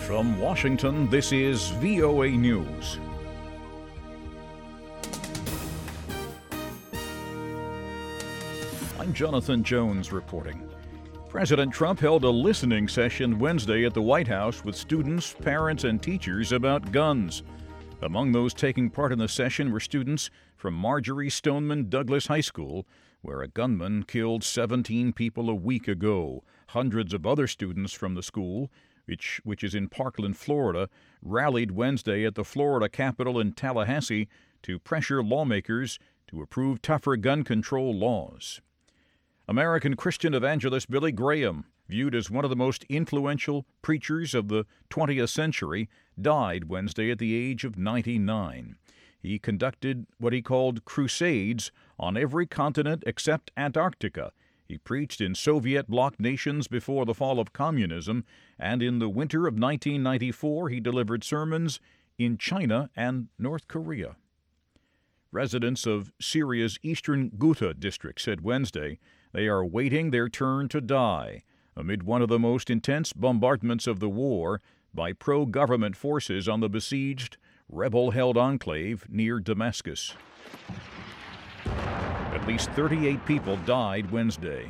From Washington, this is VOA News. I'm Jonathan Jones reporting. President Trump held a listening session Wednesday at the White House with students, parents, and teachers about guns. Among those taking part in the session were students from Marjory Stoneman Douglas High School, where a gunman killed 17 people a week ago. Hundreds of other students from the school, which is in Parkland, Florida, rallied Wednesday at the Florida Capitol in Tallahassee to pressure lawmakers to approve tougher gun control laws. American Christian evangelist Billy Graham, viewed as one of the most influential preachers of the 20th century, died Wednesday at the age of 99. He conducted what he called crusades on every continent except Antarctica. He preached in Soviet bloc nations before the fall of communism, and in the winter of 1994 he delivered sermons in China and North Korea. Residents of Syria's eastern Ghouta district said Wednesday they are waiting their turn to die amid one of the most intense bombardments of the war by pro-government forces on the besieged, rebel-held enclave near Damascus. At least 38 people died Wednesday.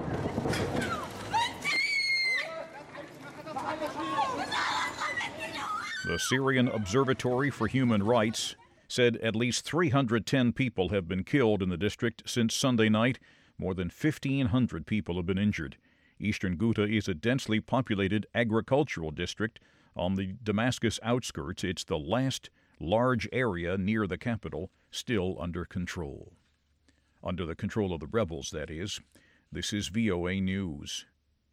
The Syrian Observatory for Human Rights said at least 310 people have been killed in the district since Sunday night. More than 1,500 people have been injured. Eastern Ghouta is a densely populated agricultural district on the Damascus outskirts. It's the last large area near the capital still under control. Under the control of the rebels, that is. This is VOA News.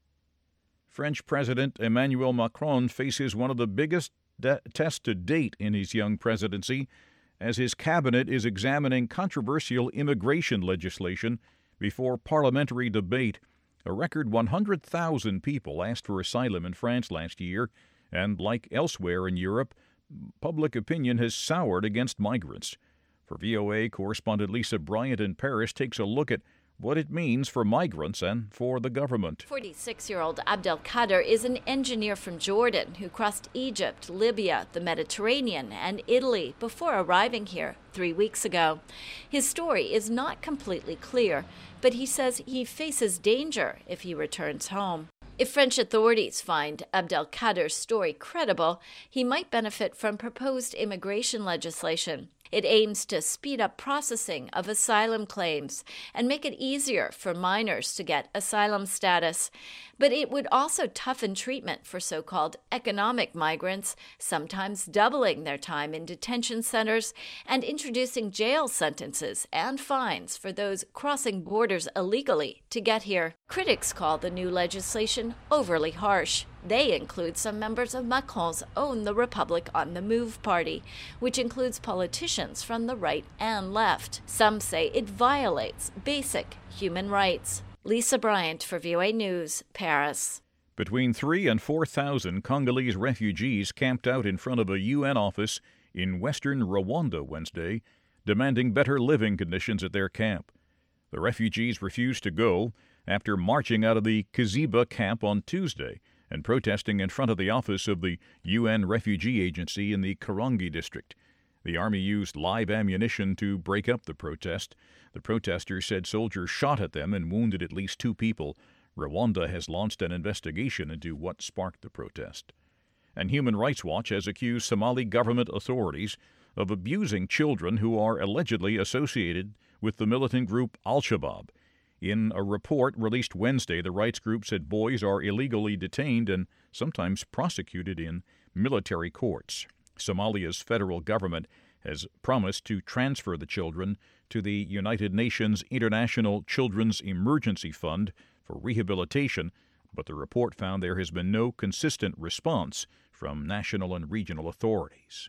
French President Emmanuel Macron faces one of the biggest tests to date in his young presidency as his cabinet is examining controversial immigration legislation before parliamentary debate. A record 100,000 people asked for asylum in France last year, and like elsewhere in Europe, public opinion has soured against migrants. For VOA, correspondent Lisa Bryant in Paris takes a look at what it means for migrants and for the government. 46-year-old Abdelkader is an engineer from Jordan who crossed Egypt, Libya, the Mediterranean, and Italy before arriving here 3 weeks ago. His story is not completely clear, but he says he faces danger if he returns home. If French authorities find Abdelkader's story credible, he might benefit from proposed immigration legislation. It aims to speed up processing of asylum claims and make it easier for minors to get asylum status. But it would also toughen treatment for so-called economic migrants, sometimes doubling their time in detention centers and introducing jail sentences and fines for those crossing borders illegally to get here. Critics call the new legislation overly harsh. They include some members of Macron's own The Republic on the Move party, which includes politicians from the right and left. Some say it violates basic human rights. Lisa Bryant for VOA News, Paris. Between 3,000 and 4,000 Congolese refugees camped out in front of a UN office in western Rwanda Wednesday, demanding better living conditions at their camp. The refugees refused to go after marching out of the Kiziba camp on Tuesday and protesting in front of the office of the UN Refugee Agency in the Karongi district. The army used live ammunition to break up the protest. The protesters said soldiers shot at them and wounded at least 2 people. Rwanda has launched an investigation into what sparked the protest. And Human Rights Watch has accused Somali government authorities of abusing children who are allegedly associated with the militant group Al-Shabaab. In a report released Wednesday, the rights group said boys are illegally detained and sometimes prosecuted in military courts. Somalia's federal government has promised to transfer the children to the United Nations International Children's Emergency Fund for rehabilitation, but the report found there has been no consistent response from national and regional authorities.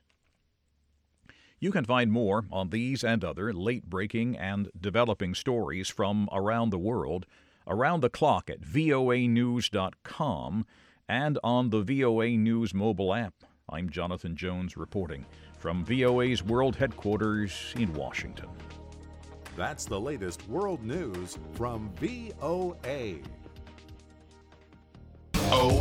You can find more on these and other late-breaking and developing stories from around the world around the clock at voanews.com and on the VOA News mobile app. I'm Jonathan Jones reporting from VOA's World Headquarters in Washington. That's the latest world news from VOA.